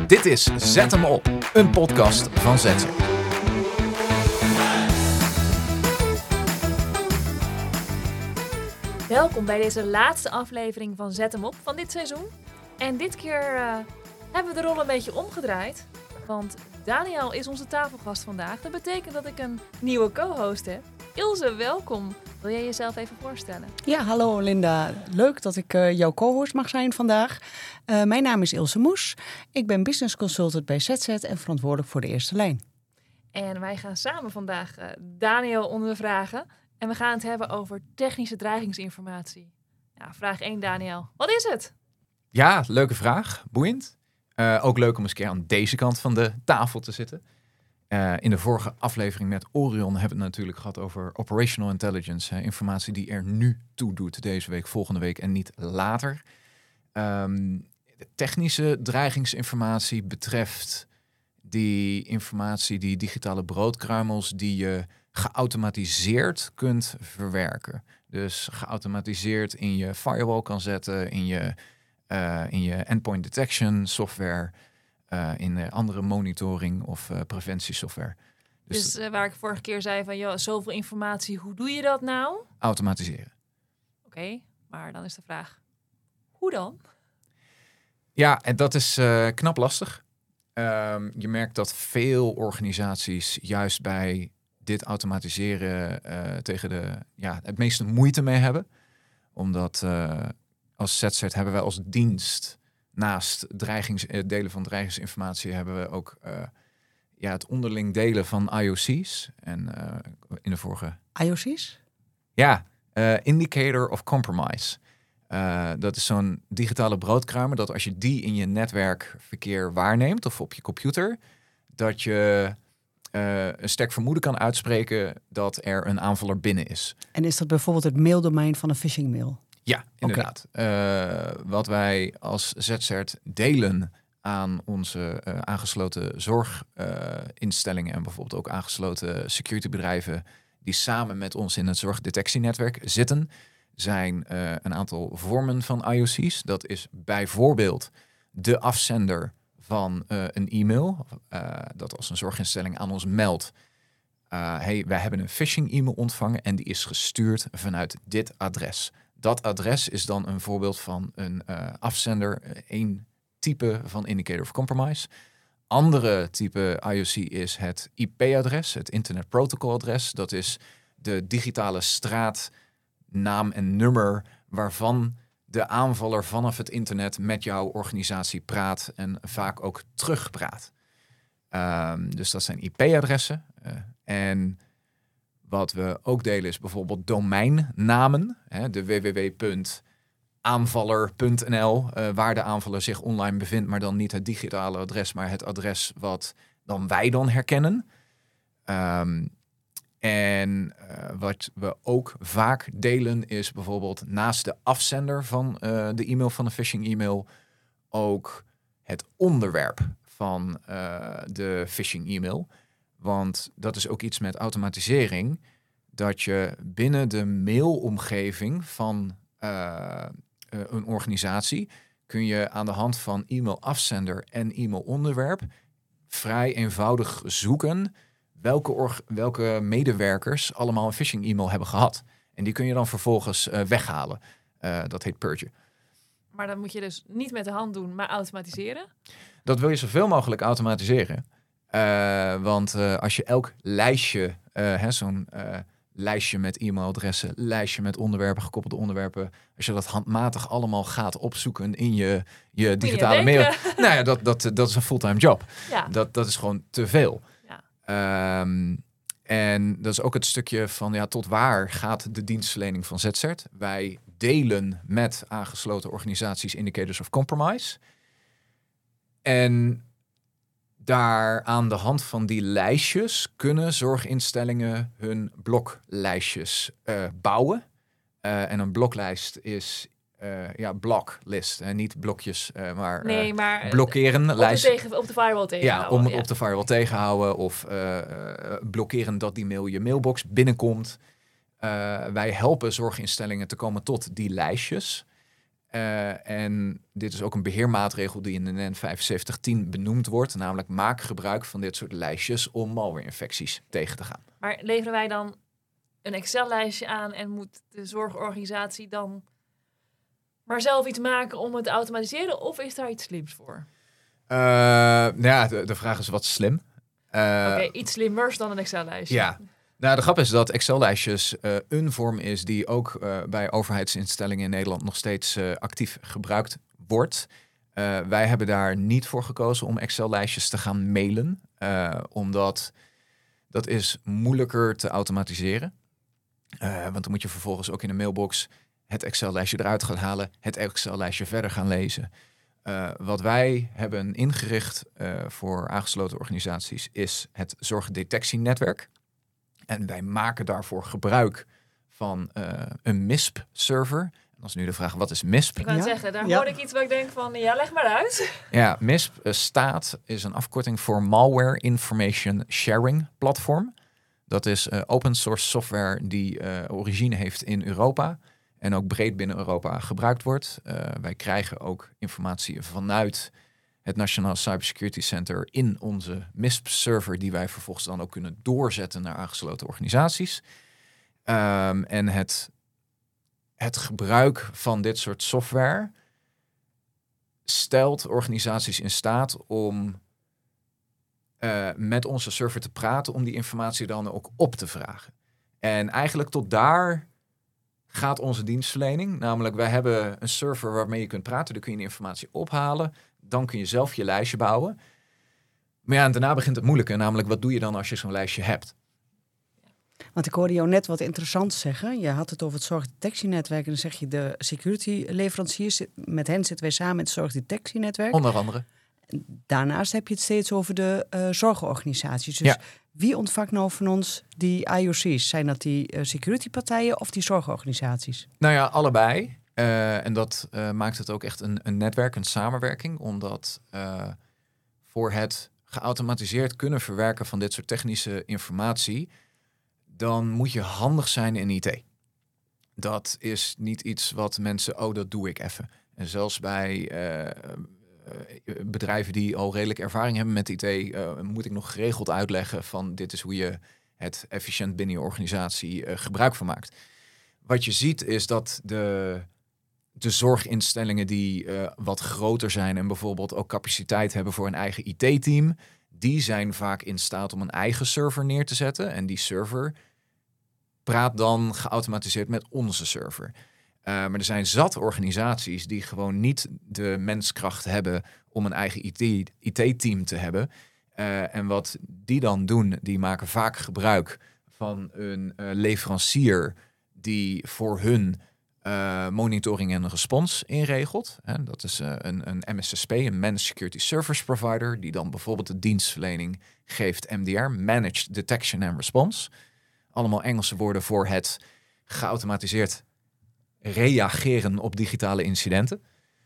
Dit is Zet hem op, een podcast van ZZ. Welkom bij deze laatste aflevering van Zet hem op van dit seizoen. En dit keer hebben we de rol een beetje omgedraaid. Want Daniel is onze tafelgast vandaag. Dat betekent dat ik een nieuwe co-host heb. Ilse, welkom. Wil jij jezelf even voorstellen? Ja, hallo Linda. Leuk dat ik jouw co-host mag zijn vandaag. Mijn naam is Ilse Moes. Ik ben business consultant bij ZZ en verantwoordelijk voor de eerste lijn. En wij gaan samen vandaag Daniel ondervragen. En we gaan het hebben over technische dreigingsinformatie. Ja, vraag 1, Daniel. Wat is het? Ja, leuke vraag. Boeiend. Ook leuk om eens een keer aan deze kant van de tafel te zitten. In de vorige aflevering met Orion hebben we het natuurlijk gehad over operational intelligence. Informatie die er nu toe doet deze week, volgende week en niet later. De technische dreigingsinformatie betreft die informatie, die digitale broodkruimels die je geautomatiseerd kunt verwerken. Dus geautomatiseerd in je firewall kan zetten, in je endpoint detection software, in andere monitoring of preventiesoftware. Dus waar ik vorige keer zei van, joh, zoveel informatie, hoe doe je dat nou? Automatiseren. Oké, maar dan is de vraag, hoe dan? Ja, en dat is knap lastig. Je merkt dat veel organisaties juist bij dit automatiseren tegen het meeste moeite mee hebben. Omdat als ZZ hebben wij als dienst naast delen van dreigingsinformatie hebben we ook het onderling delen van IOC's. En in de vorige... IOC's? Ja, Indicator of Compromise. Dat is zo'n digitale broodkruimer dat als je die in je netwerkverkeer waarneemt of op je computer, dat je een sterk vermoeden kan uitspreken dat er een aanvaller binnen is. En is dat bijvoorbeeld het maildomein van een phishing mail? Ja, inderdaad. Wat wij als ZZert delen aan onze aangesloten zorginstellingen en bijvoorbeeld ook aangesloten securitybedrijven die samen met ons in het zorgdetectienetwerk zitten, zijn een aantal vormen van IOC's. Dat is bijvoorbeeld de afzender van een e-mail. Dat als een zorginstelling aan ons meldt, wij hebben een phishing e-mail ontvangen en die is gestuurd vanuit dit adres. Dat adres is dan een voorbeeld van een afzender, één type van Indicator of Compromise. Andere type IOC is het IP-adres, het Internet Protocol adres. Dat is de digitale straatnaam en nummer waarvan de aanvaller vanaf het internet met jouw organisatie praat en vaak ook terugpraat. Dus dat zijn IP-adressen. En wat we ook delen is bijvoorbeeld domeinnamen. De www.aanvaller.nl, waar de aanvaller zich online bevindt, maar dan niet het digitale adres, maar het adres wat dan wij dan herkennen. Wat we ook vaak delen is bijvoorbeeld naast de afzender van de e-mail van de phishing e-mail ook het onderwerp van de phishing e-mail. Want dat is ook iets met automatisering, dat je binnen de mailomgeving van een organisatie kun je aan de hand van e-mailafzender en e-mailonderwerp vrij eenvoudig zoeken welke medewerkers allemaal een phishing e-mail hebben gehad. En die kun je dan vervolgens weghalen. Dat heet purgen. Maar dat moet je dus niet met de hand doen, maar automatiseren? Dat wil je zoveel mogelijk automatiseren. Want als je elk lijstje, zo'n lijstje met e-mailadressen, lijstje met onderwerpen, gekoppelde onderwerpen, als je dat handmatig allemaal gaat opzoeken in je digitale mail, nou ja, dat is een fulltime job. Ja. Dat is gewoon te veel. Ja. En dat is ook het stukje van tot waar gaat de dienstverlening van ZZert? Wij delen met aangesloten organisaties Indicators of Compromise. En daar aan de hand van die lijstjes kunnen zorginstellingen hun bloklijstjes bouwen. En een bloklijst is bloklist. Niet blokjes, maar blokkeren. Op de firewall tegenhouden. Ja, op de firewall tegenhouden of blokkeren dat die mail je mailbox binnenkomt. Wij helpen zorginstellingen te komen tot die lijstjes. En dit is ook een beheermaatregel die in de NEN 7510 benoemd wordt. Namelijk maak gebruik van dit soort lijstjes om malware-infecties tegen te gaan. Maar leveren wij dan een Excel-lijstje aan en moet de zorgorganisatie dan maar zelf iets maken om het te automatiseren? Of is daar iets slims voor? De vraag is wat slim. Oké, iets slimmers dan een Excel-lijstje. Ja. Nou, de grap is dat Excel-lijstjes een vorm is die ook bij overheidsinstellingen in Nederland nog steeds actief gebruikt wordt. Wij hebben daar niet voor gekozen om Excel-lijstjes te gaan mailen, omdat dat is moeilijker te automatiseren. Want dan moet je vervolgens ook in de mailbox het Excel-lijstje eruit gaan halen, het Excel-lijstje verder gaan lezen. Wat wij hebben ingericht voor aangesloten organisaties is het zorgdetectienetwerk. En wij maken daarvoor gebruik van een MISP-server. En dan is nu de vraag, wat is MISP? Ik wou het zeggen, daar hoorde ik iets waar ik denk van, ja, leg maar uit. Ja, MISP is een afkorting voor Malware Information Sharing Platform. Dat is open source software die origine heeft in Europa en ook breed binnen Europa gebruikt wordt. Wij krijgen ook informatie vanuit het Nationaal Cybersecurity Center in onze MISP-server, die wij vervolgens dan ook kunnen doorzetten naar aangesloten organisaties. En het gebruik van dit soort software stelt organisaties in staat om met onze server te praten, om die informatie dan ook op te vragen. En eigenlijk tot daar gaat onze dienstverlening. Namelijk, wij hebben een server waarmee je kunt praten, daar kun je de informatie ophalen. Dan kun je zelf je lijstje bouwen. Maar ja, en daarna begint het moeilijke. Namelijk, wat doe je dan als je zo'n lijstje hebt? Want ik hoorde jou net wat interessants zeggen. Je had het over het zorgdetectienetwerk. En dan zeg je de security leveranciers. Met hen zitten wij samen in het zorgdetectienetwerk. Onder andere. Daarnaast heb je het steeds over de zorgorganisaties. Dus wie ontvangt nou van ons die IOC's? Zijn dat die securitypartijen of die zorgorganisaties? Nou ja, allebei. En dat maakt het ook echt een netwerk, een samenwerking. Omdat voor het geautomatiseerd kunnen verwerken van dit soort technische informatie, dan moet je handig zijn in IT. Dat is niet iets wat mensen, dat doe ik even. En zelfs bij bedrijven die al redelijk ervaring hebben met IT, moet ik nog geregeld uitleggen van dit is hoe je het efficiënt binnen je organisatie gebruik van maakt. Wat je ziet is dat de zorginstellingen die wat groter zijn en bijvoorbeeld ook capaciteit hebben voor een eigen IT-team, die zijn vaak in staat om een eigen server neer te zetten. En die server praat dan geautomatiseerd met onze server. Maar er zijn zat organisaties die gewoon niet de menskracht hebben om een eigen IT-team te hebben. En wat die dan doen, die maken vaak gebruik van een leverancier die voor hun monitoring en respons inregelt. Dat is een MSSP, een Managed Security Service Provider, die dan bijvoorbeeld de dienstverlening geeft, MDR, Managed Detection and Response. Allemaal Engelse woorden voor het geautomatiseerd reageren op digitale incidenten.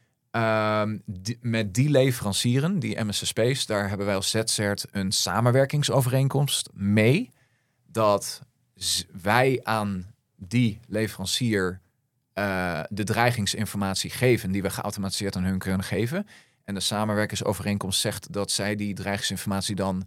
Met die leverancieren, die MSSP's, daar hebben wij als ZCERT een samenwerkingsovereenkomst mee, dat wij aan die leverancier de dreigingsinformatie geven die we geautomatiseerd aan hun kunnen geven. En de samenwerkingsovereenkomst zegt dat zij die dreigingsinformatie dan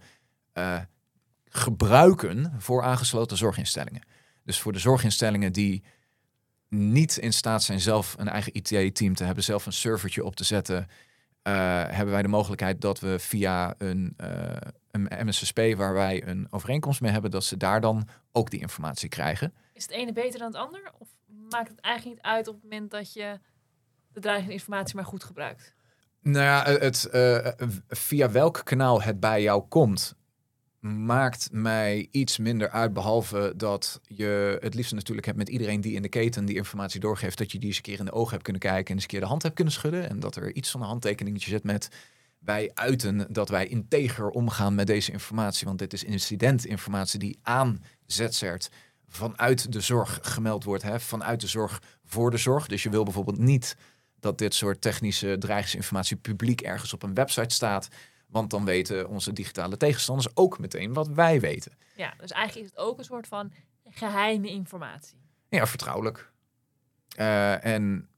gebruiken voor aangesloten zorginstellingen. Dus voor de zorginstellingen die niet in staat zijn zelf een eigen IT-team te hebben, zelf een servertje op te zetten, hebben wij de mogelijkheid dat we via een MSSP waar wij een overeenkomst mee hebben, dat ze daar dan ook die informatie krijgen. Is het ene beter dan het ander? Of maakt het eigenlijk niet uit op het moment dat je de dreigende informatie maar goed gebruikt? Nou ja, via welk kanaal het bij jou komt, maakt mij iets minder uit, behalve dat je het liefst natuurlijk hebt met iedereen die in de keten die informatie doorgeeft, dat je die eens een keer in de ogen hebt kunnen kijken en eens een keer de hand hebt kunnen schudden en dat er iets van een handtekeningetje zit met wij uiten dat wij integer omgaan met deze informatie, want dit is incidentinformatie die aan ZCERT vanuit de zorg gemeld wordt, vanuit de zorg voor de zorg. Dus je wil bijvoorbeeld niet dat dit soort technische dreigingsinformatie publiek ergens op een website staat, want dan weten onze digitale tegenstanders ook meteen wat wij weten. Ja, dus eigenlijk is het ook een soort van geheime informatie. Ja, vertrouwelijk. En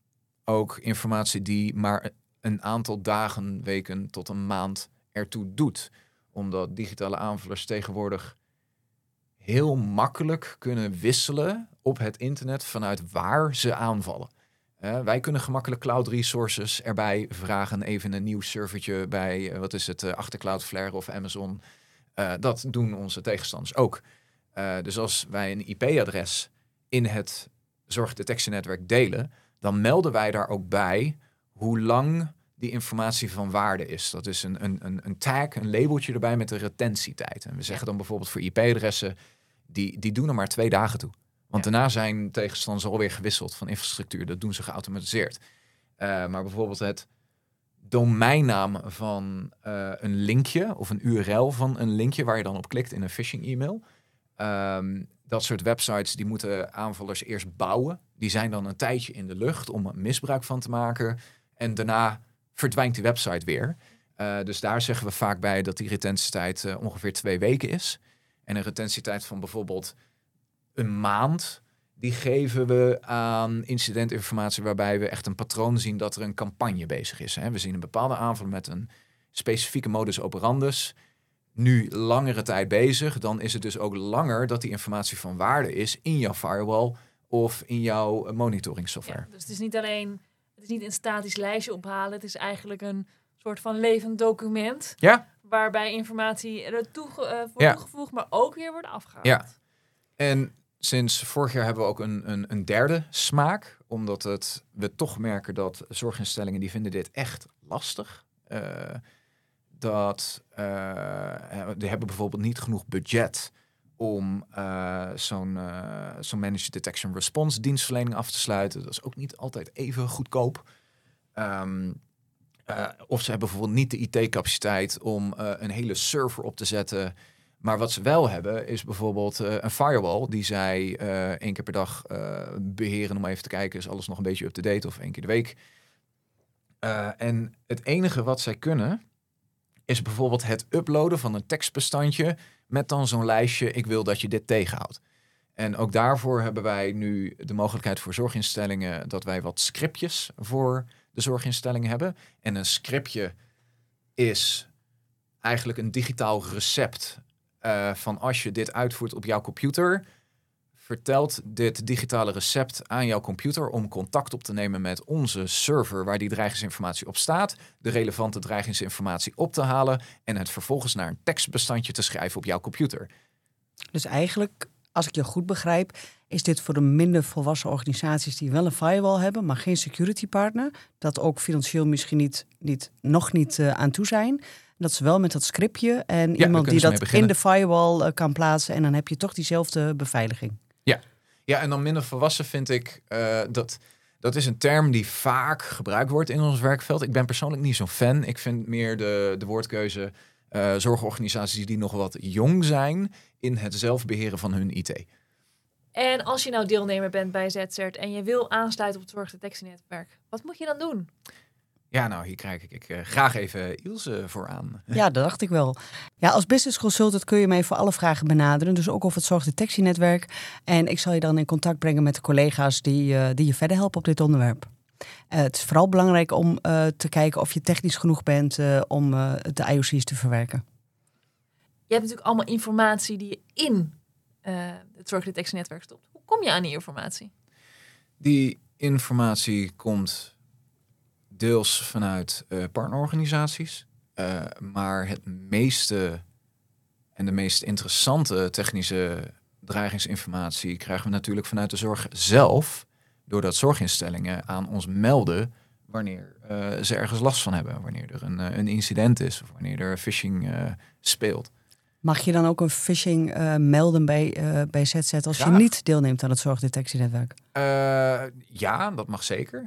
ook informatie die maar een aantal dagen, weken tot een maand ertoe doet. Omdat digitale aanvallers tegenwoordig heel makkelijk kunnen wisselen op het internet vanuit waar ze aanvallen. Wij kunnen gemakkelijk cloud resources erbij vragen. Even een nieuw servertje bij, achter Cloudflare of Amazon. Dat doen onze tegenstanders ook. Dus als wij een IP-adres in het zorgdetectienetwerk delen, dan melden wij daar ook bij hoe lang die informatie van waarde is. Dat is een tag, een labeltje erbij met de retentietijd. En we zeggen dan bijvoorbeeld voor IP-adressen, die doen er maar 2 dagen toe. Want daarna zijn tegenstanders alweer gewisseld van infrastructuur. Dat doen ze geautomatiseerd. Maar bijvoorbeeld het domeinnaam van een linkje of een URL van een linkje waar je dan op klikt in een phishing e-mail. Dat soort websites die moeten aanvallers eerst bouwen. Die zijn dan een tijdje in de lucht om er misbruik van te maken. En daarna verdwijnt die website weer. Dus daar zeggen we vaak bij dat die retentietijd ongeveer 2 weken is. En een retentietijd van bijvoorbeeld een maand, die geven we aan incidentinformatie waarbij we echt een patroon zien dat er een campagne bezig is. We zien een bepaalde aanval met een specifieke modus operandus. Nu langere tijd bezig, dan is het dus ook langer dat die informatie van waarde is in jouw firewall of in jouw monitoring software. Ja, dus het is niet alleen, het is niet een statisch lijstje ophalen, het is eigenlijk een soort van levend document. Ja. Waarbij informatie er wordt toegevoegd, maar ook weer wordt afgehaald. Ja. En sinds vorig jaar hebben we ook een derde smaak. Omdat we toch merken dat zorginstellingen die vinden dit echt lastig. Die hebben bijvoorbeeld niet genoeg budget om zo'n managed detection response dienstverlening af te sluiten. Dat is ook niet altijd even goedkoop. Of ze hebben bijvoorbeeld niet de IT-capaciteit om een hele server op te zetten. Maar wat ze wel hebben is bijvoorbeeld een firewall die zij 1 keer per dag beheren om even te kijken, is alles nog een beetje up-to-date of 1 keer de week. En het enige wat zij kunnen is bijvoorbeeld het uploaden van een tekstbestandje met dan zo'n lijstje, ik wil dat je dit tegenhoudt. En ook daarvoor hebben wij nu de mogelijkheid voor zorginstellingen dat wij wat scriptjes voor de zorginstellingen hebben. En een scriptje is eigenlijk een digitaal recept van als je dit uitvoert op jouw computer, vertelt dit digitale recept aan jouw computer om contact op te nemen met onze server waar die dreigingsinformatie op staat, de relevante dreigingsinformatie op te halen en het vervolgens naar een tekstbestandje te schrijven op jouw computer. Dus eigenlijk, als ik je goed begrijp, is dit voor de minder volwassen organisaties die wel een firewall hebben, maar geen security partner, dat ook financieel misschien nog niet aan toe zijn. Dat ze wel met dat scriptje en iemand die dat in de firewall kan plaatsen en dan heb je toch diezelfde beveiliging. Ja, en dan minder volwassen vind ik dat is een term die vaak gebruikt wordt in ons werkveld. Ik ben persoonlijk niet zo'n fan. Ik vind meer de woordkeuze zorgorganisaties die nog wat jong zijn in het zelfbeheren van hun IT. En als je nou deelnemer bent bij ZCERT en je wil aansluiten op het zorgdetectienetwerk, wat moet je dan doen? Ja, nou, hier krijg ik graag even Ilse voor aan. Ja, dat dacht ik wel. Ja, als business consultant kun je mij voor alle vragen benaderen. Dus ook over het zorgdetectienetwerk. En ik zal je dan in contact brengen met de collega's die je verder helpen op dit onderwerp. Het is vooral belangrijk om te kijken of je technisch genoeg bent om de IOC's te verwerken. Je hebt natuurlijk allemaal informatie die je in het zorgdetectienetwerk stopt. Hoe kom je aan die informatie? Die informatie komt deels vanuit partnerorganisaties. Maar het meeste en de meest interessante technische dreigingsinformatie krijgen we natuurlijk vanuit de zorg zelf. Doordat zorginstellingen aan ons melden wanneer ze ergens last van hebben. Wanneer er een incident is of wanneer er phishing speelt. Mag je dan ook een phishing melden bij ZCERT als je niet deelneemt aan het zorgdetectienetwerk? Ja, dat mag zeker.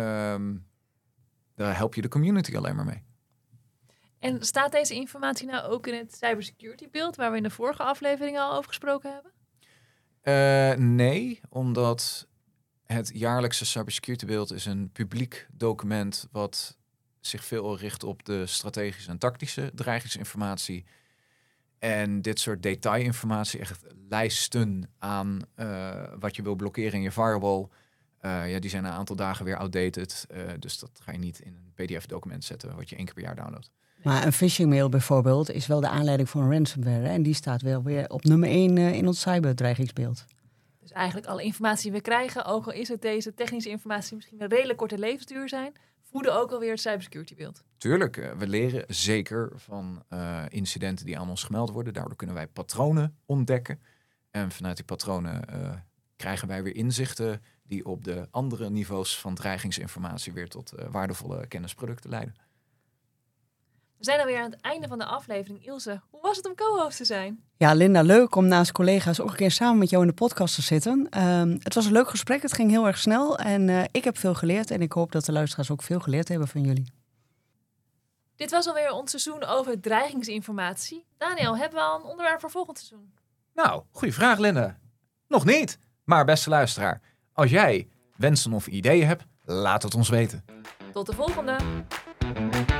Daar help je de community alleen maar mee. En staat deze informatie nou ook in het cybersecurity beeld waar we in de vorige aflevering al over gesproken hebben? Nee, omdat het jaarlijkse cybersecurity beeld is een publiek document wat zich veel richt op de strategische en tactische dreigingsinformatie. En dit soort detailinformatie, echt lijsten aan wat je wil blokkeren in je firewall, Die zijn een aantal dagen weer outdated. Dus dat ga je niet in een PDF-document zetten wat je 1 keer per jaar downloadt. Maar een phishing mail bijvoorbeeld is wel de aanleiding voor een ransomware. En die staat wel weer op nummer 1 in ons cyberdreigingsbeeld. Dus eigenlijk alle informatie die we krijgen, ook al is het deze technische informatie misschien een redelijk korte levensduur zijn, voeden ook alweer het cybersecurity beeld. Tuurlijk, we leren zeker van incidenten die aan ons gemeld worden. Daardoor kunnen wij patronen ontdekken. En vanuit die patronen krijgen wij weer inzichten die op de andere niveaus van dreigingsinformatie weer tot waardevolle kennisproducten leiden. We zijn alweer aan het einde van de aflevering. Ilse, hoe was het om co-host te zijn? Ja, Linda, leuk om naast collega's ook een keer samen met jou in de podcast te zitten. Het was een leuk gesprek, het ging heel erg snel en ik heb veel geleerd. En ik hoop dat de luisteraars ook veel geleerd hebben van jullie. Dit was alweer ons seizoen over dreigingsinformatie. Daniel, hebben we al een onderwerp voor volgend seizoen? Nou, goede vraag, Linda. Nog niet. Maar beste luisteraar, als jij wensen of ideeën hebt, laat het ons weten. Tot de volgende!